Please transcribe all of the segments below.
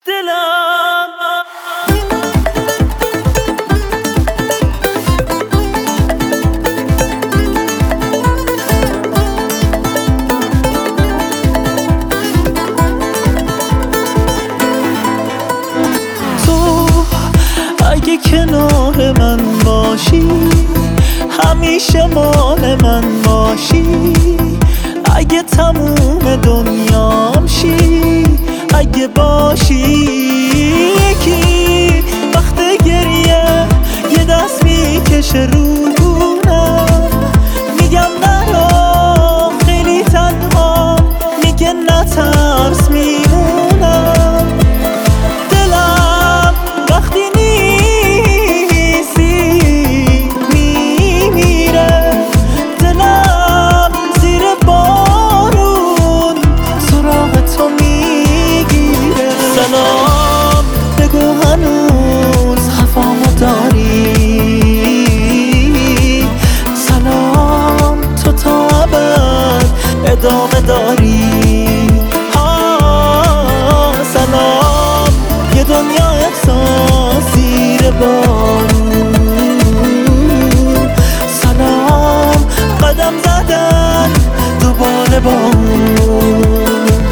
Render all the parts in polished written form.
دلم تو اگه کنار من باشی همیشه مال من باشی، اگه تموم دنیام شی، اگه باشی یکی وقت گریه یه دست میکشه روحونم، میگم نرا خیلی تنها، میگه نترس میمونم. دلم وقتی نیستی میمیره، دلم زیر بارون سراغ تو میگیره. سلام بگو هنوز خفامو داری، سلام تو تا ابد ادامه داری. سلام یه دنیا احساس زیر بارون، سلام قدم زدن دوباره با اون.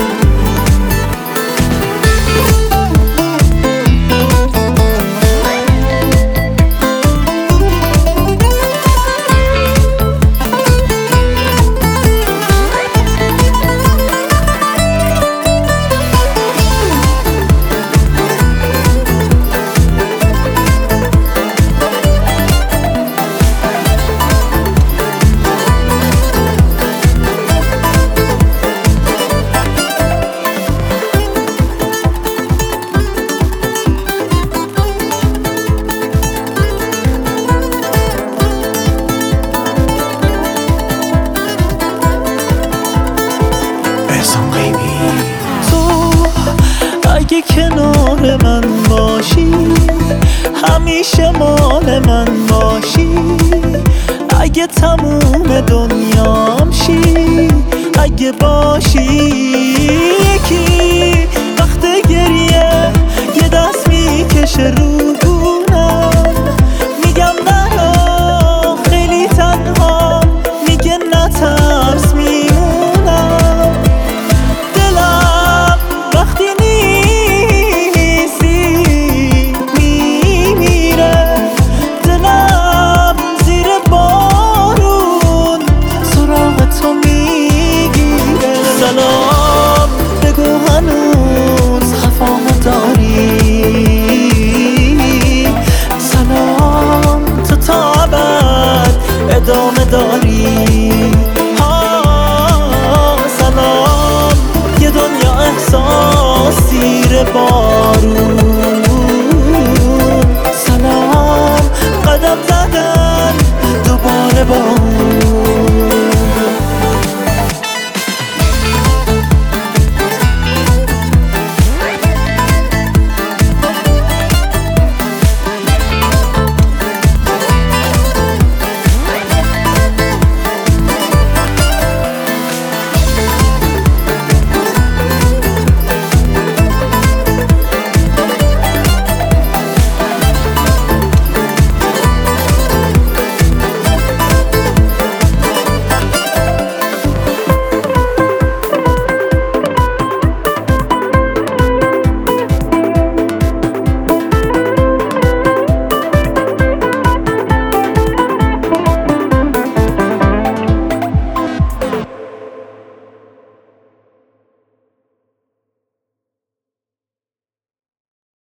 تو اگه کنار من باشی همیشه مال من باشی، اگه تموم دنیام شی، اگه باشی یکی